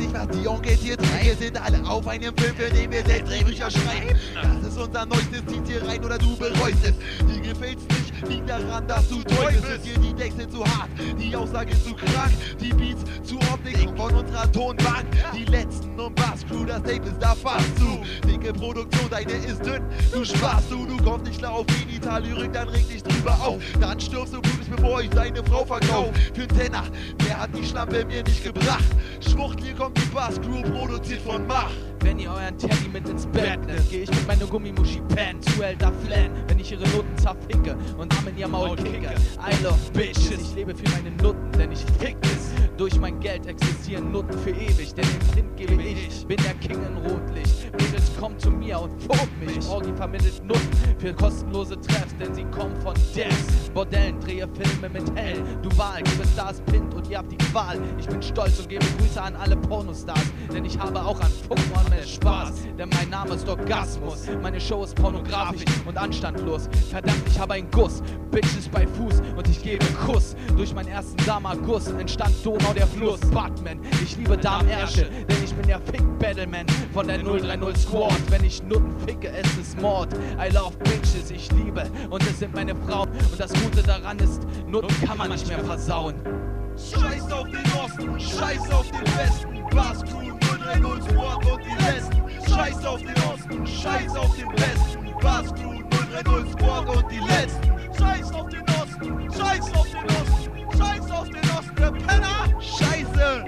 nicht, was die Onkel hier treiben. Wir sind alle auf einem Film, für den wir selbst Drehbücher schreiben. Das ist unser neuestes, zieht hier rein oder du bereust es. Dir gefällt's nicht, liegt daran, dass du teufelst. Hier die Texte zu hart, die Aussage zu krank, die Beats zu ordentlich von unserer Tonbank. Die letzten und Bass-Crew, das Tape ist da fast zu. Dicke Produktion, deine ist dünn, du sparst du kommst nicht klar auf Genital-Lyrik, dann reg dich drüber auf. Dann stirbst du blutest, bevor ich deine Frau verkauf. Für 'n Tenner, wer hat die Schlampe mir nicht gebracht? Schwucht, hier kommt die Bass-Crew, produziert von Mach. Wenn ihr euren Teddy mit ins Bett nehmt, geh ich mit meiner Gummimuschi pennen, Zuhälter flan, wenn ich ihre Nutten zerficke und Arm in ihr Maul kicke. I love bitches, ich lebe für meine Nutten, denn ich fick es. Durch mein Geld existieren Nutten für ewig, denn den Kind gebe ich, bin der King in Rotlicht. Mädels kommen zu mir und vogt mich, Orgi vermittelt Nutten für kostenlose Treffs, denn sie kommen von Deaths. Bordellen, drehe Filme mit Hell, Duval, gebe Stars Pint und ihr habt die Qual. Ich bin stolz und gebe Grüße an alle Pornostars, denn ich habe auch an Fuckmon Spaß, denn mein Name ist Orgasmus. Meine Show ist pornografisch und anstandlos. Verdammt, ich habe einen Guss, Bitches bei Fuß und ich gebe Kuss. Durch meinen ersten Damaguss entstand Donau der Fluss. Batman, ich liebe Darmärsche, denn ich bin der Fick-Battleman von der 030 Squad. Wenn ich Nutten ficke, es ist Mord. I love Bitches, ich liebe und es sind meine Frauen. Und das Gute daran ist, Nutten kann man nicht mehr versauen. Scheiß auf den Osten, scheiß auf den Westen, Bass-Crew 030 Squad und die Letzten. Scheiß auf den Osten, scheiß auf den Westen, Bass-Crew 030 Squad und die Letzten. Scheiß auf den Osten, scheiß auf den Osten, scheiß auf den Osten, der Penner! Scheiße!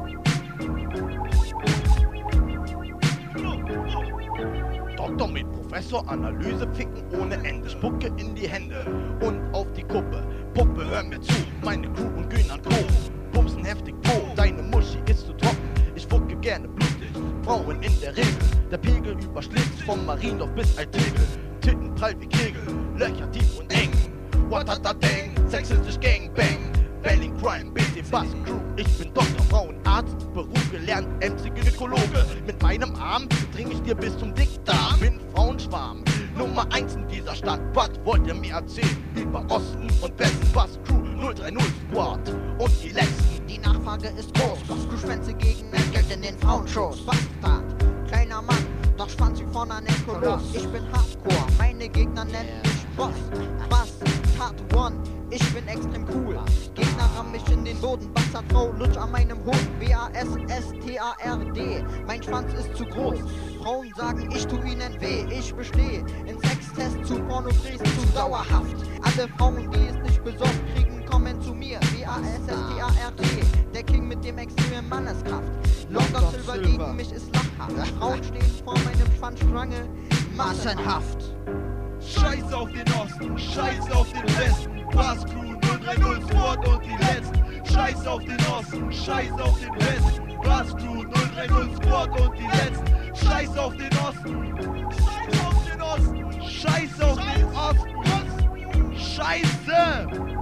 Doktor mit Professor, Analyse, Ficken ohne Ende. Spucke in die Hände und auf die Kuppe. Puppe, hör mir zu, meine Crew und Gün an Co. Bumsen heftig Po, deine Muschi ist zu trocken. Ich fucke gerne blutig, Frauen in der Regel. Der Pegel überschlägt vom Mariendorf bis Altegel. Titten prall wie Kegel, Löcher tief und eng. What hat da deng, sexistisch Gangbang. Belling Crime, BT Bass Crew. Ich bin Doktor, Frauenarzt, Beruf gelernt, MC-Gynäkologe. Mit meinem Arm dring ich dir bis zum Dickdarm. Bin Frauenschwarm, Nummer 1 in dieser Stadt. Was wollt ihr mir erzählen über Osten und Westen? Bass Crew 030 Squad und die Letzten. Die Nachfrage ist groß, Bass-Crew-Schwänze gegen Geld in den Frauenshows. Bastard, kleiner Mann, doch Schwanz wie von einem Koloss. Ich bin Hardcore, meine Gegner nennen mich Boss. Bastard One, ich bin extrem cool. Gegner rammen mich in den Boden, Bastardfrau lutsch an meinem Hoden. B-A-S-S-T-A-R-D, mein Schwanz ist zu groß. Frauen sagen, ich tu ihnen weh, ich bestehe in Sextest zu Pornodrehs zu dauerhaft. Alle Frauen, die es nicht besorgt kriegen, kommen zu mir. B-A-S-S-T-A-R-D, der King mit dem extremen Manneskraft. Lord of Silver gegen mich ist lachhaft. Frauen stehen vor meinem Schwanz Schlange, massenhaft. Scheiß auf den Osten, scheiß auf den Westen, Bass-Crew 030 Squad und die Letzten. Scheiß auf den Osten, scheiß auf den Westen, Bass-Crew 030 Squad und die Letzten. Scheiß auf den Osten, scheiß auf den Osten, scheiß auf den Osten, Scheiße!